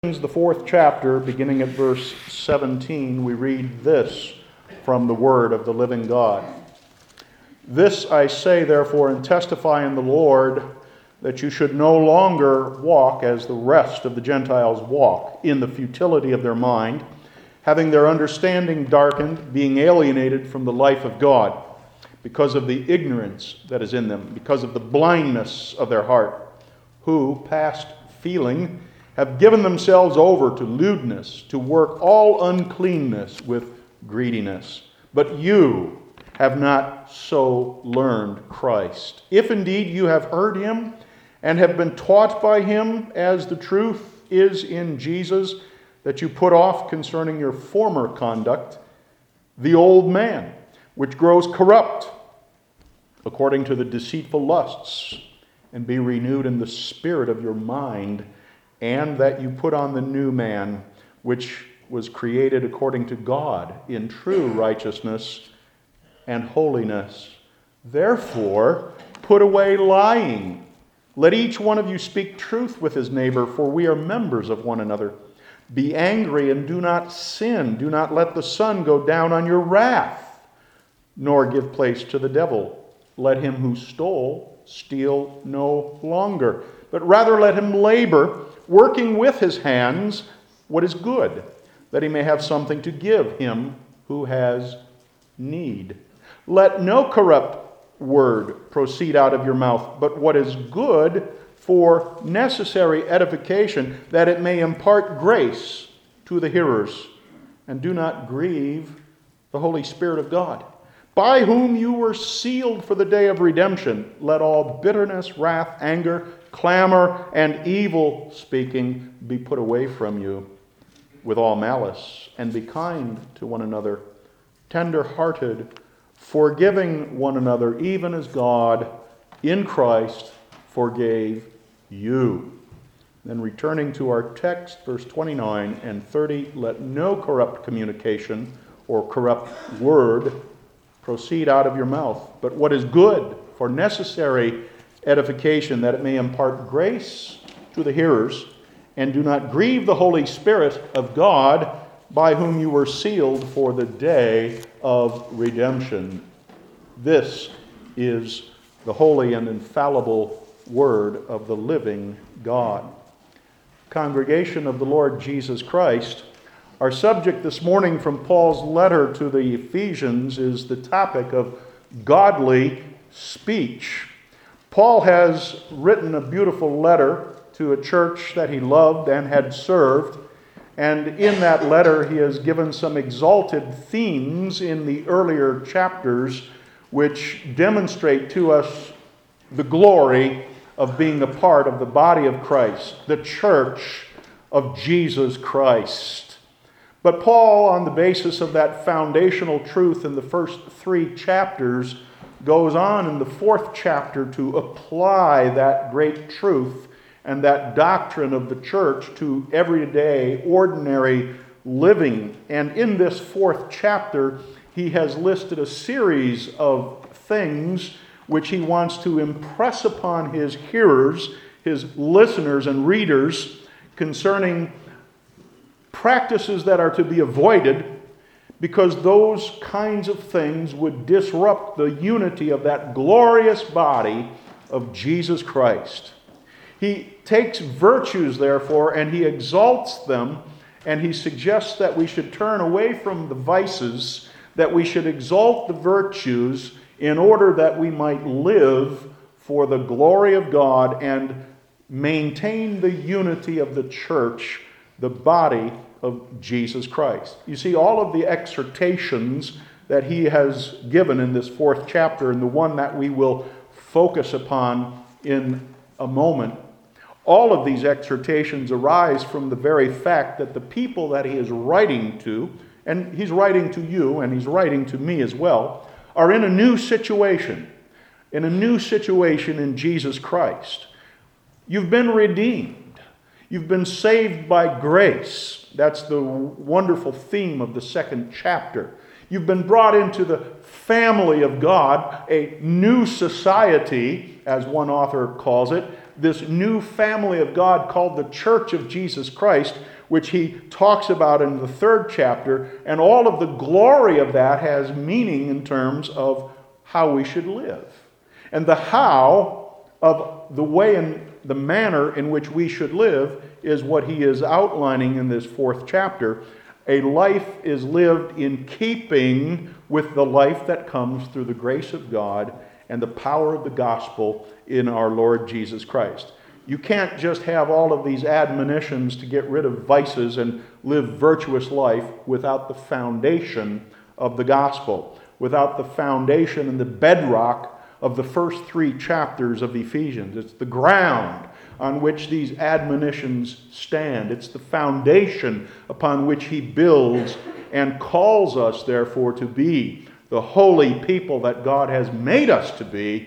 The fourth chapter, beginning at verse 17, we read this from the word of the living God. This I say, therefore, and testify in the Lord, that you should no longer walk as the rest of the Gentiles walk, in the futility of their mind, having their understanding darkened, being alienated from the life of God, because of the ignorance that is in them, because of the blindness of their heart, who, past feeling, have given themselves over to lewdness, to work all uncleanness with greediness. But you have not so learned Christ. If indeed you have heard him and have been taught by him, as the truth is in Jesus, that you put off concerning your former conduct the old man, which grows corrupt according to the deceitful lusts, and be renewed in the spirit of your mind, and that you put on the new man, which was created according to God in true righteousness and holiness. Therefore, put away lying. Let each one of you speak truth with his neighbor, for we are members of one another. Be angry and do not sin. Do not let the sun go down on your wrath, nor give place to the devil. Let him who stole steal no longer, but rather let him labor, working with his hands what is good, that he may have something to give him who has need. Let no corrupt word proceed out of your mouth, but what is good for necessary edification, that it may impart grace to the hearers. And do not grieve the Holy Spirit of God, by whom you were sealed for the day of redemption. Let all bitterness, wrath, anger, clamor, and evil speaking be put away from you with all malice, and be kind to one another, tender-hearted, forgiving one another, even as God in Christ forgave you. Then returning to our text, verse 29 and 30, let no corrupt communication or corrupt word proceed out of your mouth, but what is good for necessary edification, that it may impart grace to the hearers. And do not grieve the Holy Spirit of God, by whom you were sealed for the day of redemption. This is the holy and infallible word of the living God. Congregation of the Lord Jesus Christ, our subject this morning from Paul's letter to the Ephesians is the topic of godly speech. Paul has written a beautiful letter to a church that he loved and had served, and in that letter he has given some exalted themes in the earlier chapters which demonstrate to us the glory of being a part of the body of Christ, the church of Jesus Christ. But Paul, on the basis of that foundational truth in the first three chapters, goes on in the fourth chapter to apply that great truth and that doctrine of the church to everyday, ordinary living. And in this fourth chapter, he has listed a series of things which he wants to impress upon his hearers, his listeners and readers, concerning practices that are to be avoided, because those kinds of things would disrupt the unity of that glorious body of Jesus Christ. He takes virtues, therefore, and he exalts them, and he suggests that we should turn away from the vices, that we should exalt the virtues in order that we might live for the glory of God and maintain the unity of the church, the body of Jesus Christ. You see, all of the exhortations that he has given in this fourth chapter, and the one that we will focus upon in a moment, all of these exhortations arise from the very fact that the people that he is writing to, and he's writing to you and he's writing to me as well, are in a new situation in Jesus Christ. You've been redeemed. You've been saved by grace. That's the wonderful theme of the second chapter. You've been brought into the family of God, a new society, as one author calls it, this new family of God called the Church of Jesus Christ, which he talks about in the 3rd chapter, and all of the glory of that has meaning in terms of how we should live. And the how of the way and the manner in which we should live is what he is outlining in this 4th chapter. A life is lived in keeping with the life that comes through the grace of God and the power of the gospel in our Lord Jesus Christ. You can't just have all of these admonitions to get rid of vices and live virtuous life without the foundation of the gospel, without the foundation and the bedrock of the first 3 chapters of Ephesians. It's the ground on which these admonitions stand. It's the foundation upon which he builds and calls us, therefore, to be the holy people that God has made us to be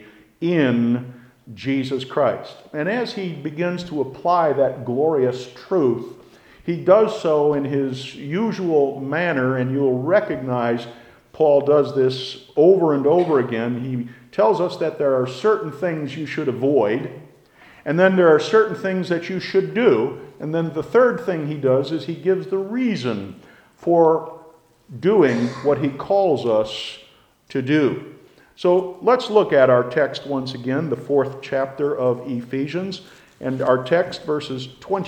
in Jesus Christ. And as he begins to apply that glorious truth, he does so in his usual manner, and you'll recognize Paul does this over and over again. He tells us that there are certain things you should avoid, and then there are certain things that you should do, and then the third thing he does is he gives the reason for doing what he calls us to do. So let's look at our text once again, the 4th chapter of Ephesians, and our text, verses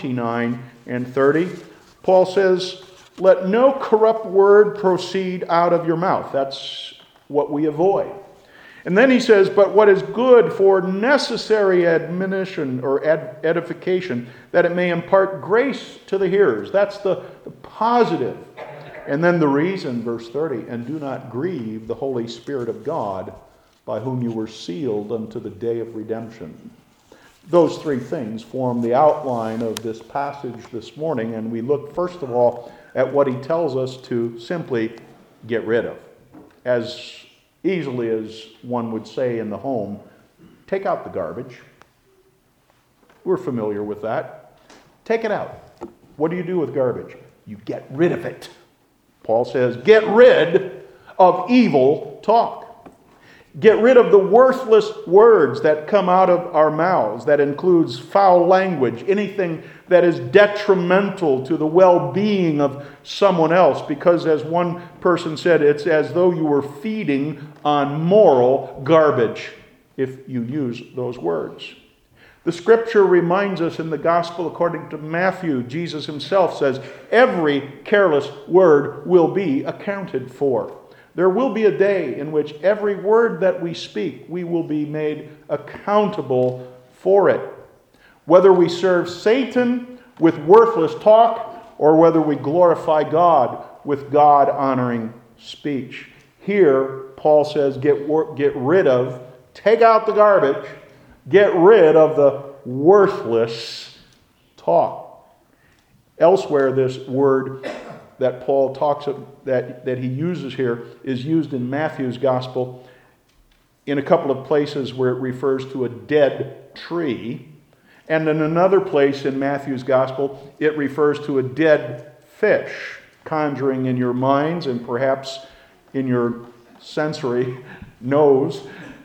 29 and 30. Paul says, "Let no corrupt word proceed out of your mouth." That's what we avoid. And then he says, "But what is good for necessary admonition or edification, that it may impart grace to the hearers." That's the positive. And then the reason, verse 30, "And do not grieve the Holy Spirit of God, by whom you were sealed unto the day of redemption." Those 3 things form the outline of this passage this morning, and we look first of all at what he tells us to simply get rid of. As easily as one would say in the home, take out the garbage. We're familiar with that. Take it out. What do you do with garbage? You get rid of it. Paul says, get rid of evil talk. Get rid of the worthless words that come out of our mouths. That includes foul language, anything that is detrimental to the well-being of someone else. Because as one person said, it's as though you were feeding on moral garbage if you use those words. The scripture reminds us in the gospel according to Matthew, Jesus himself says, every careless word will be accounted for. There will be a day in which every word that we speak, we will be made accountable for it. Whether we serve Satan with worthless talk or whether we glorify God with God-honoring speech. Here, Paul says, get rid of, take out the garbage, get rid of the worthless talk. Elsewhere, this word that Paul talks of, that he uses here is used in Matthew's gospel in a couple of places where it refers to a dead tree. And in another place in Matthew's gospel, it refers to a dead fish, conjuring in your minds and perhaps in your sensory nose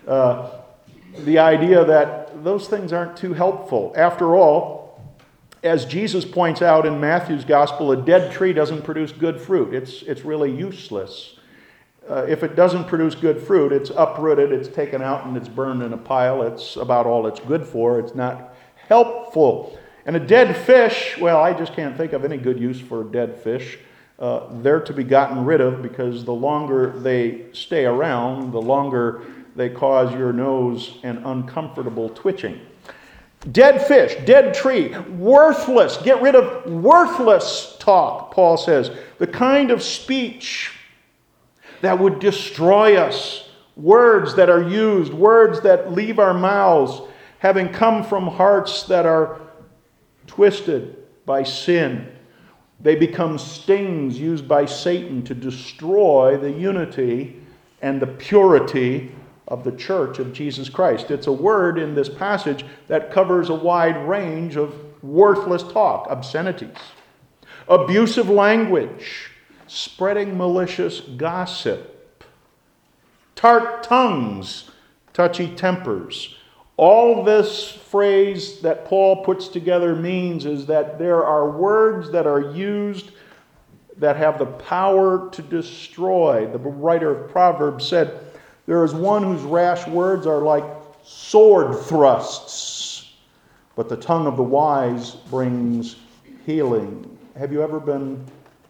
the idea that those things aren't too helpful. After all, as Jesus points out in Matthew's gospel, a dead tree doesn't produce good fruit. It's really useless. If it doesn't produce good fruit, it's uprooted, it's taken out, and it's burned in a pile. It's about all it's good for. It's not helpful. And a dead fish, well, I just can't think of any good use for a dead fish. They're to be gotten rid of because the longer they stay around, the longer they cause your nose an uncomfortable twitching. Dead fish, dead tree, worthless. Get rid of worthless talk, Paul says. The kind of speech that would destroy us. Words that are used, words that leave our mouths, having come from hearts that are twisted by sin. They become stings used by Satan to destroy the unity and the purity of the church of Jesus Christ. It's a word in this passage that covers a wide range of worthless talk, obscenities, abusive language, spreading malicious gossip, tart tongues, touchy tempers, All this phrase that Paul puts together means is that there are words that are used that have the power to destroy. The writer of Proverbs said, "There is one whose rash words are like sword thrusts, but the tongue of the wise brings healing." Have you ever been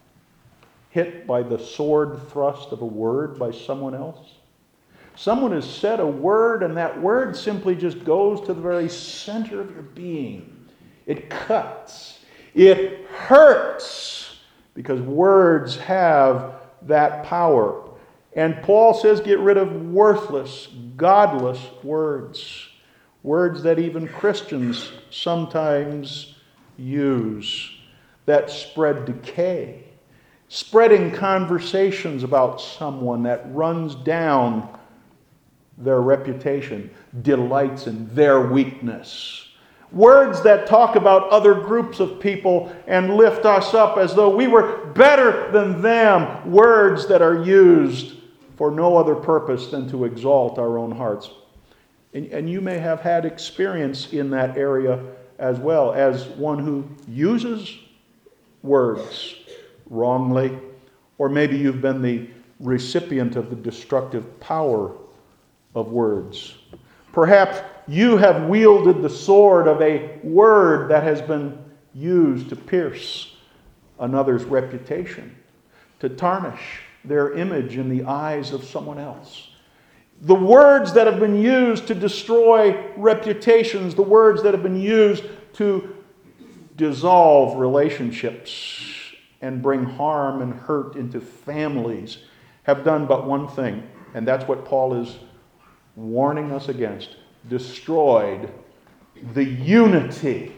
hit by the sword thrust of a word by someone else? Someone has said a word, and that word simply just goes to the very center of your being. It cuts. It hurts, because words have that power. And Paul says get rid of worthless, godless words. Words that even Christians sometimes use, that spread decay. Spreading conversations about someone that runs down their reputation, delights in their weakness. Words that talk about other groups of people and lift us up as though we were better than them. Words that are used for no other purpose than to exalt our own hearts. And you may have had experience in that area as well, as one who uses words wrongly, or maybe you've been the recipient of the destructive power of words. Perhaps you have wielded the sword of a word that has been used to pierce another's reputation, to tarnish their image in the eyes of someone else. The words that have been used to destroy reputations, the words that have been used to dissolve relationships and bring harm and hurt into families, have done but one thing, and that's what Paul is warning us against: destroyed the unity,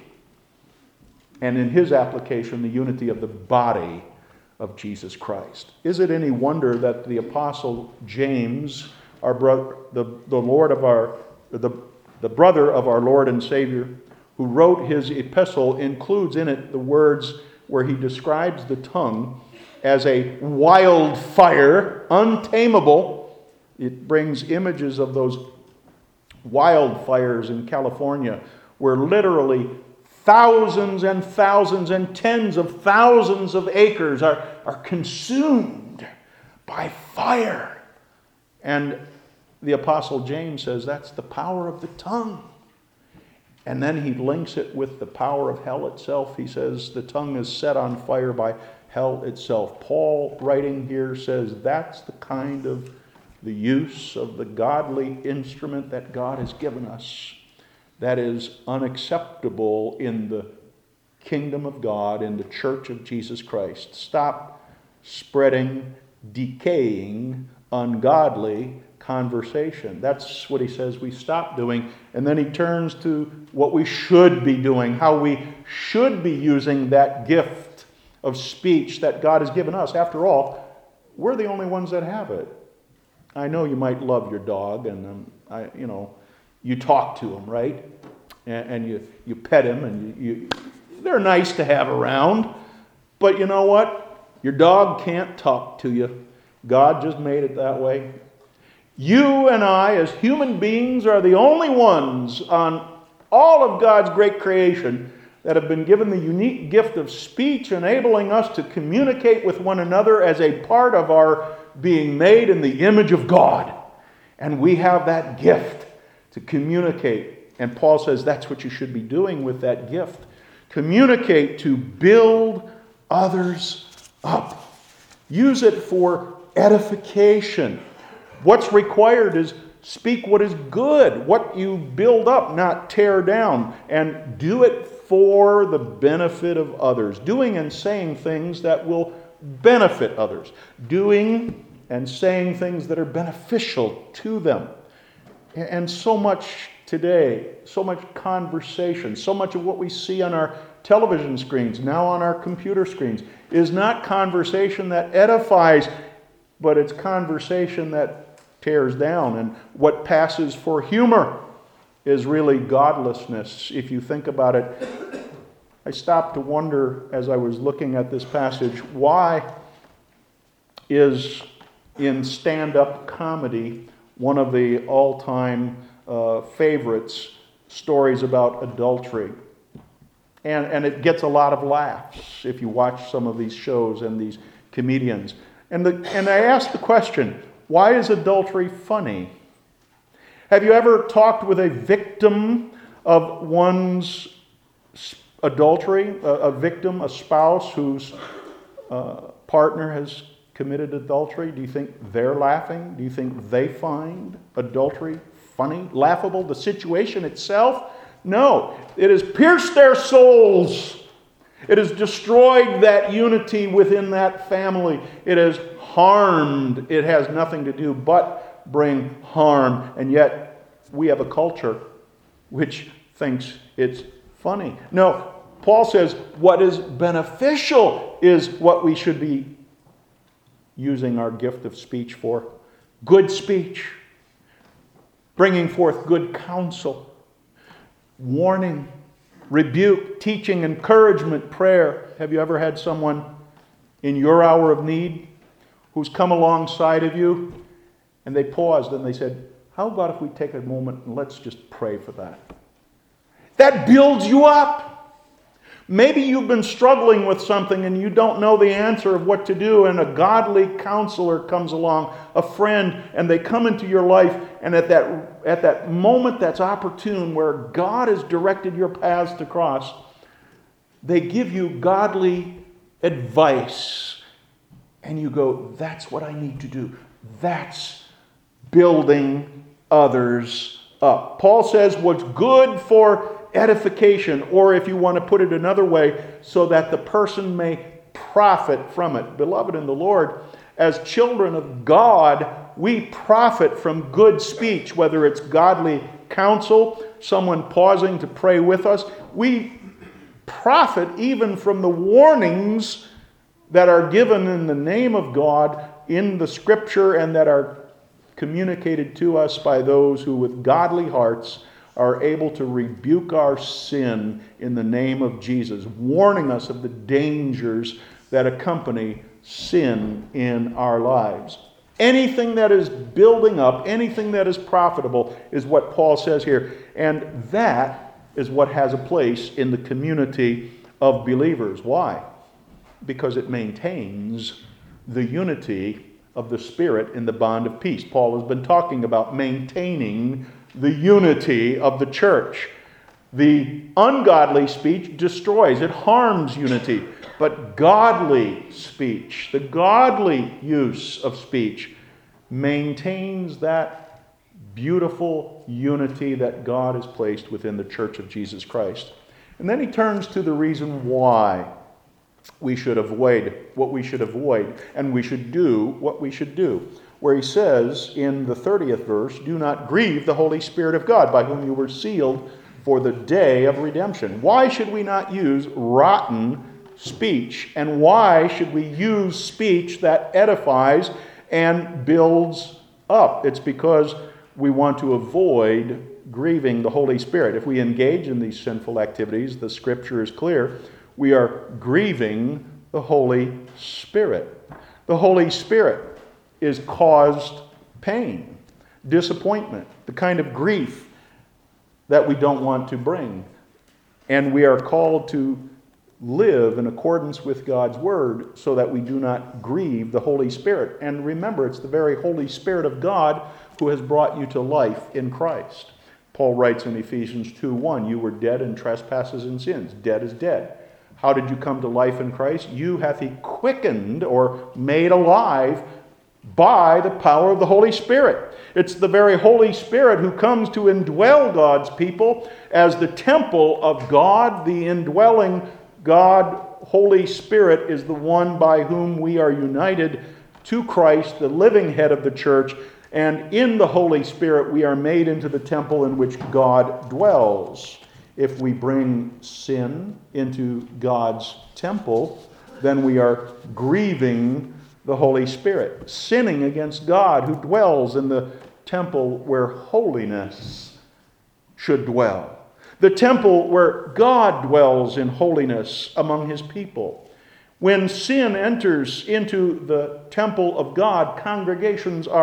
and in his application, the unity of the body of Jesus Christ. Is it any wonder that the Apostle James, our brother, the brother of our Lord and Savior, who wrote his epistle, includes in it the words where he describes the tongue as a wildfire, untamable. It brings images of those wildfires in California, where literally thousands and thousands and tens of thousands of acres are consumed by fire. And the Apostle James says that's the power of the tongue. And then he links it with the power of hell itself. He says the tongue is set on fire by hell itself. Paul, writing here, says that's the kind of the use of the godly instrument that God has given us that is unacceptable in the kingdom of God, in the church of Jesus Christ. Stop spreading decaying, ungodly conversation. That's what he says we stop doing. And then he turns to what we should be doing, how we should be using that gift of speech that God has given us. After all, we're the only ones that have it. I know you might love your dog, and you talk to him, right? And you pet him, and they're nice to have around. But you know what? Your dog can't talk to you. God just made it that way. You and I, as human beings, are the only ones on all of God's great creation that have been given the unique gift of speech, enabling us to communicate with one another as a part of our being made in the image of God. And we have that gift to communicate. And Paul says that's what you should be doing with that gift. Communicate to build others up. Use it for edification. What's required is speak what is good, what you build up, not tear down, and do it for the benefit of others. Doing and saying things that will benefit others. Doing and saying things that are beneficial to them. And so much today, so much conversation, so much of what we see on our television screens, now on our computer screens, is not conversation that edifies, but it's conversation that tears down. And what passes for humor is really godlessness, if you think about it. I stopped to wonder as I was looking at this passage, why is in stand-up comedy one of the all-time favorites, stories about adultery. And it gets a lot of laughs if you watch some of these shows and these comedians. And I ask the question, why is adultery funny? Have you ever talked with a victim of one's adultery, a victim, a spouse whose partner has committed adultery? Do you think they're laughing? Do you think they find adultery funny, laughable? The situation itself? No. It has pierced their souls. It has destroyed that unity within that family. It has harmed. It has nothing to do but bring harm. And yet, we have a culture which thinks it's funny. No, Paul says what is beneficial is what we should be using our gift of speech for. Good speech. Bringing forth good counsel. Warning. Rebuke. Teaching. Encouragement. Prayer. Have you ever had someone in your hour of need who's come alongside of you and they paused and they said, how about if we take a moment and let's just pray for that? That builds you up. Maybe you've been struggling with something and you don't know the answer of what to do, and a godly counselor comes along, a friend, and they come into your life, and at that moment that's opportune where God has directed your paths to cross, they give you godly advice. And you go, that's what I need to do. That's building others up. Paul says what's good for edification, or if you want to put it another way, so that the person may profit from it. Beloved in the Lord, as children of God, we profit from good speech, whether it's godly counsel, someone pausing to pray with us. We profit even from the warnings that are given in the name of God in the Scripture and that are communicated to us by those who with godly hearts are able to rebuke our sin in the name of Jesus, warning us of the dangers that accompany sin in our lives. Anything that is building up, anything that is profitable is what Paul says here. And that is what has a place in the community of believers. Why? Because it maintains the unity of the Spirit in the bond of peace. Paul has been talking about maintaining the unity of the church. The ungodly speech destroys, it harms unity. But godly speech, the godly use of speech, maintains that beautiful unity that God has placed within the church of Jesus Christ. And then he turns to the reason why we should avoid what we should avoid, and we should do what we should do. Where he says in the 30th verse, do not grieve the Holy Spirit of God, by whom you were sealed for the day of redemption. Why should we not use rotten speech? And why should we use speech that edifies and builds up? It's because we want to avoid grieving the Holy Spirit. If we engage in these sinful activities, the Scripture is clear, we are grieving the Holy Spirit. The Holy Spirit is caused pain, disappointment, the kind of grief that we don't want to bring. And we are called to live in accordance with God's Word so that we do not grieve the Holy Spirit. And remember, it's the very Holy Spirit of God who has brought you to life in Christ. Paul writes in Ephesians 2:1, you were dead in trespasses and sins. Dead is dead. How did you come to life in Christ? You hath he quickened or made alive by the power of the Holy Spirit. It's the very Holy Spirit who comes to indwell God's people as the temple of God. The indwelling God, Holy Spirit, is the one by whom we are united to Christ, the living head of the church. And in the Holy Spirit, we are made into the temple in which God dwells. If we bring sin into God's temple, then we are grieving the Holy Spirit, sinning against God who dwells in the temple where holiness should dwell. The temple where God dwells in holiness among his people. When sin enters into the temple of God, congregations are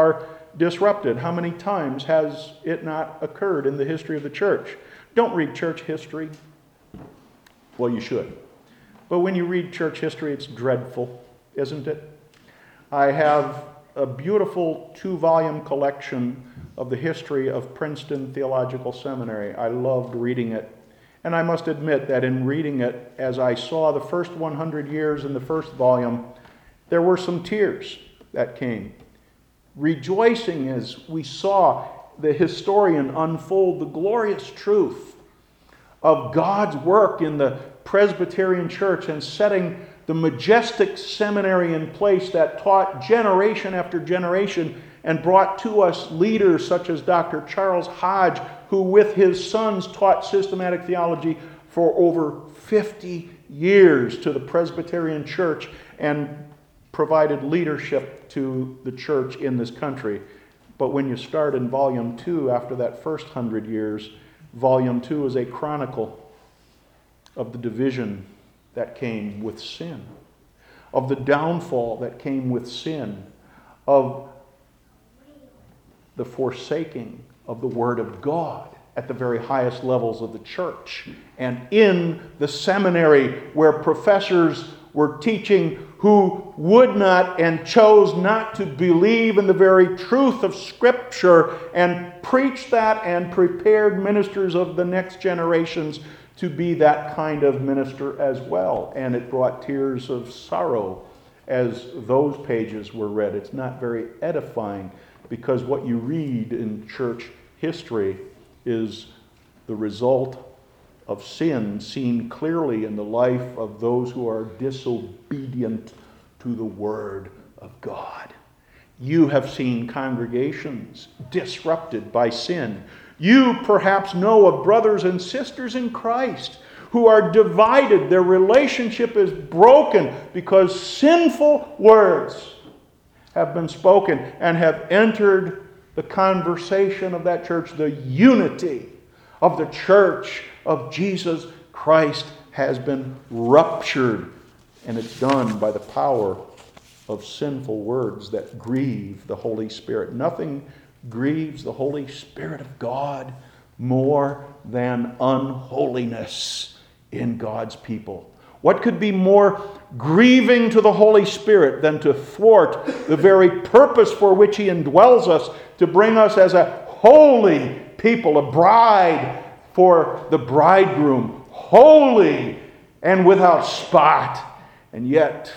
disrupted. How many times has it not occurred in the history of the church? Don't read church history. Well, you should. But when you read church history, it's dreadful, isn't it? I have a beautiful 2-volume collection of the history of Princeton Theological Seminary. I loved reading it. And I must admit that in reading it, as I saw the first 100 years in the first volume, there were some tears that came. Rejoicing as we saw the historian unfold the glorious truth of God's work in the Presbyterian Church and setting the majestic seminary in place that taught generation after generation and brought to us leaders such as Dr. Charles Hodge, who with his sons taught systematic theology for over 50 years to the Presbyterian Church and provided leadership to the church in this country. But when you start in Volume 2, after that first 100 years, Volume 2 is a chronicle of the division that came with sin, of the downfall that came with sin, of the forsaking of the Word of God at the very highest levels of the church. And in the seminary where professors were teaching who would not and chose not to believe in the very truth of Scripture and preached that and prepared ministers of the next generations to be that kind of minister as well. And it brought tears of sorrow as those pages were read. It's not very edifying because what you read in church history is the result of sin seen clearly in the life of those who are disobedient to the Word of God. You have seen congregations disrupted by sin. You perhaps know of brothers and sisters in Christ who are divided. Their relationship is broken because sinful words have been spoken and have entered the conversation of that church. The unity of the church of Jesus Christ has been ruptured, and it's done by the power of sinful words that grieve the Holy Spirit. Nothing grieves the Holy Spirit of God more than unholiness in God's people. What could be more grieving to the Holy Spirit than to thwart the very purpose for which He indwells us, to bring us as a holy people, a bride for the bridegroom, holy and without spot. And yet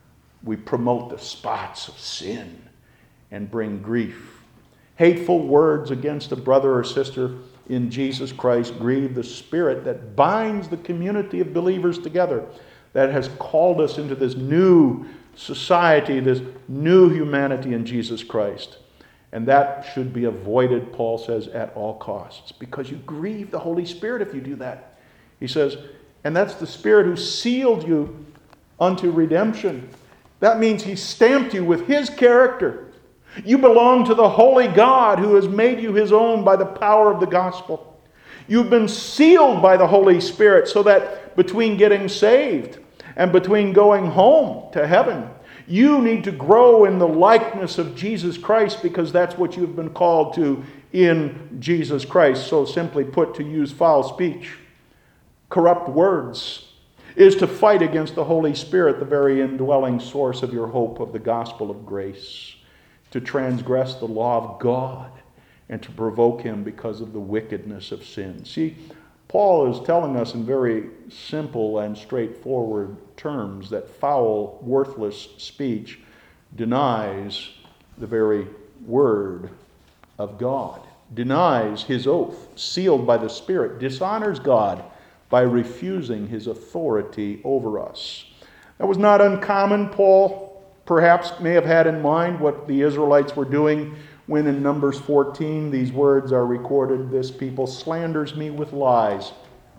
we promote the spots of sin and bring grief. Hateful words against a brother or sister in Jesus Christ grieve the Spirit that binds the community of believers together, that has called us into this new society, this new humanity in Jesus Christ. And that should be avoided, Paul says, at all costs, because you grieve the Holy Spirit if you do that. He says, and that's the Spirit who sealed you unto redemption. That means He stamped you with His character. You belong to the holy God who has made you His own by the power of the gospel. You've been sealed by the Holy Spirit so that between getting saved and between going home to heaven, you need to grow in the likeness of Jesus Christ, because that's what you've been called to in Jesus Christ. So simply put, to use foul speech, corrupt words, is to fight against the Holy Spirit, the very indwelling source of your hope of the gospel of grace, to transgress the law of God and to provoke Him because of the wickedness of sin. See, Paul is telling us in very simple and straightforward terms that foul, worthless speech denies the very word of God, denies His oath, sealed by the Spirit, dishonors God by refusing His authority over us. That was not uncommon. Paul perhaps may have had in mind what the Israelites were doing when in Numbers 14 these words are recorded. This people slanders me with lies.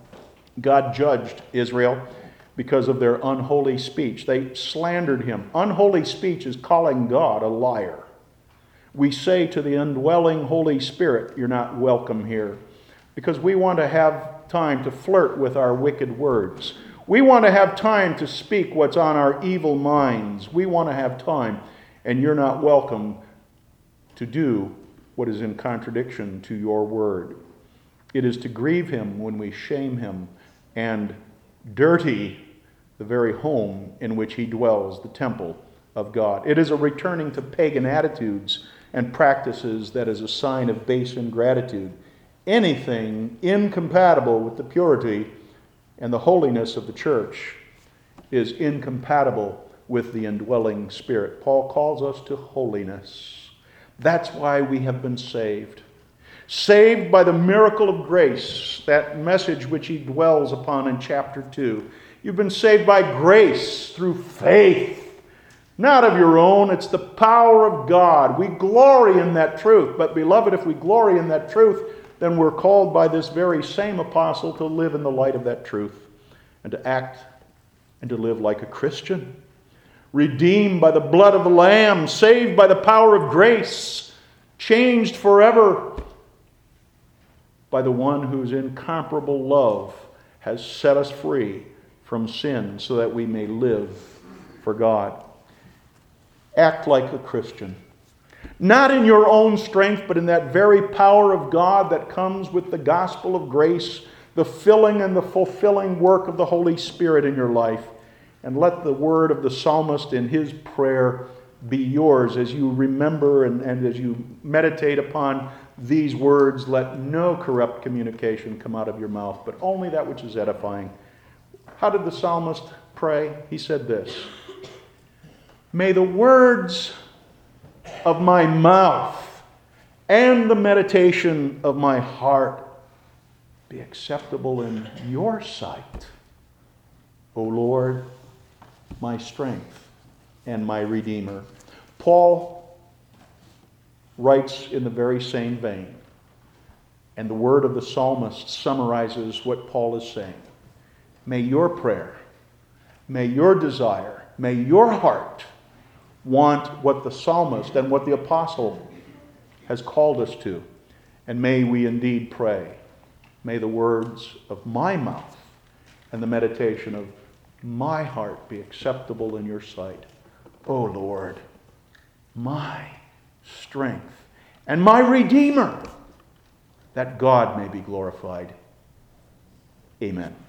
God judged Israel because of their unholy speech. They slandered Him. Unholy speech is calling God a liar. We say to the indwelling Holy Spirit, you're not welcome here, because we want to have time to flirt with our wicked words. We want to have time to speak what's on our evil minds. We want to have time, and you're not welcome to do what is in contradiction to your word. It is to grieve him when we shame him and dirty the very home in which he dwells, the temple of God. It is a returning to pagan attitudes and practices that is a sign of base ingratitude. Anything incompatible with the purity and the holiness of the church is incompatible with the indwelling Spirit. Paul calls us to holiness. That's why we have been saved. Saved by the miracle of grace, that message which he dwells upon in chapter 2. You've been saved by grace through faith, not of your own. It's the power of God. We glory in that truth. But beloved, if we glory in that truth, then we're called by this very same apostle to live in the light of that truth and to act and to live like a Christian. Redeemed by the blood of the Lamb, saved by the power of grace, changed forever by the one whose incomparable love has set us free from sin so that we may live for God. Act like a Christian. Not in your own strength, but in that very power of God that comes with the gospel of grace, the filling and the fulfilling work of the Holy Spirit in your life. And let the word of the psalmist in his prayer be yours as you remember and as you meditate upon these words. Let no corrupt communication come out of your mouth, but only that which is edifying. How did the psalmist pray? He said this: may the words of my mouth and the meditation of my heart be acceptable in your sight, O Lord, my strength and my Redeemer. Paul writes in the very same vein, and the word of the psalmist summarizes what Paul is saying. May your prayer, may your desire, may your heart want what the psalmist and what the apostle has called us to. And may we indeed pray. May the words of my mouth and the meditation of my heart be acceptable in your sight, O Lord, my strength and my Redeemer, that God may be glorified. Amen.